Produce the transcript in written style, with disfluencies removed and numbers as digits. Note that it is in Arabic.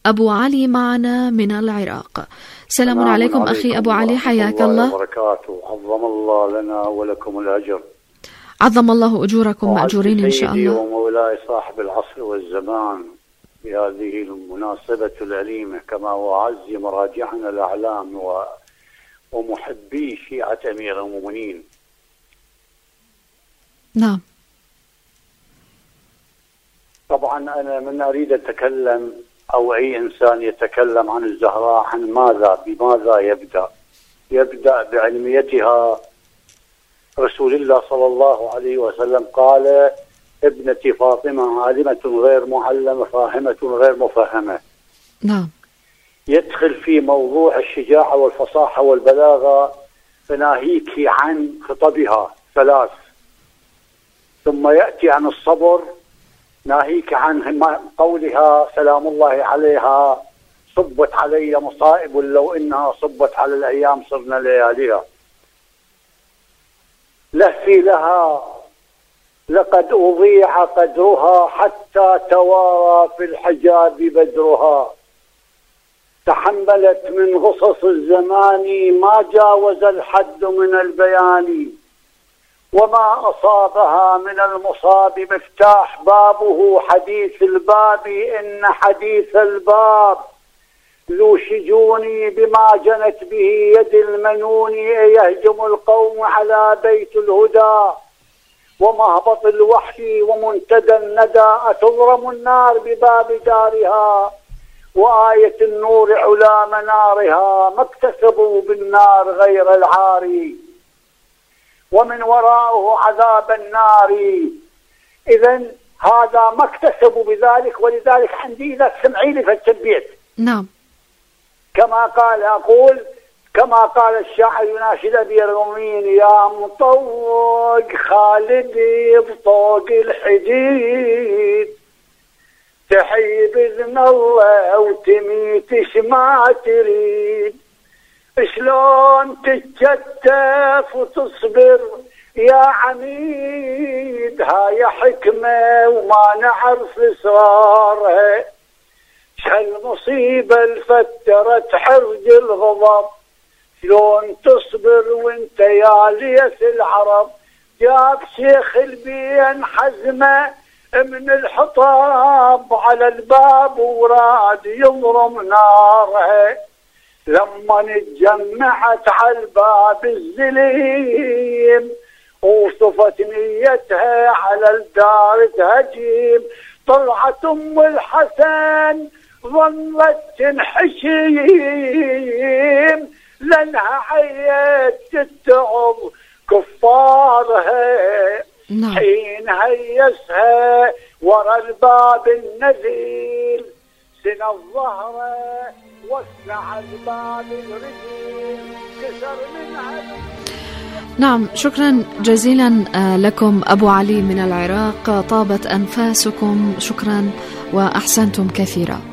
أبو علي معنا من العراق. سلام عليكم أخي أبو علي، حياك الله وبركاته. عظم الله لنا ولكم الأجر. عظم الله أجوركم مأجورين إن شاء الله. ومولاي صاحب العصر والزمان بهذه المناسبة الأليمة، كما هو أعز مراجعنا الأعلام ومحبي شيعة أمير المؤمنين. نعم. طبعا أنا من أريد أتكلم أو أي إنسان يتكلم عن الزهراء، عن بماذا يبدأ بعلميتها. رسول الله صلى الله عليه وسلم قال: ابنتي فاطمة عالمة غير معلمة، فاهمة غير مفهمة. نعم. يدخل في موضوع الشجاعة والفصاحة والبلاغة، فناهيك عن خطبها 3، ثم يأتي عن الصبر، ناهيك عن قولها سلام الله عليها: صبت علي مصائب لو إنها صبت على الأيام صرنا لياليها. لهفي لها لقد أضيع قدرها حتى توارى في الحجاب بدرها. تحملت من غصص الزمان ما جاوز الحد من البيان، وما أصابها من المصاب مفتاح بابه حديث الباب. إن حديث الباب ذو شجون بما جنت به يد المنون، يهجم القوم على بيت الهدى ومهبط الوحي ومنتدى الندى. أتضرم النار بباب دارها وآية النور علا منارها. ما اكتسبوا بالنار غير العار ومن وراءه عذاب النار. إذن هذا ما اكتسبوا بذلك، ولذلك عندي إذا تسمعي لي فالتبيت. نعم. كما قال الشاعر يناشد أمير المؤمنين: يا مطوق خالدي بطوق الحديد، تحي بإذن الله وتميتش ما تريد. شلون تتكتف وتصبر يا عميد، هاي حكمة وما نعرف إسرارها. هالمصيبة الفترت حرج الغضب، شلون تصبر وانت يا ليس العرب. جاب شيخ البين حزمة من الحطاب على الباب وراد يضرم نارها. لما اتجمعت على الباب الزليم وصفت نيتها على الدار تهجيم. طلعت ام الحسن ظلت تنحشيم، لانها عيت تتعظ كفارها. نعم. حين هيسها ورا الباب النذيل، سن الظهر وسع الباب الرجيل، كسر منها. نعم، شكرا جزيلا لكم أبو علي من العراق. طابت أنفاسكم، شكرا وأحسنتم كثيرا.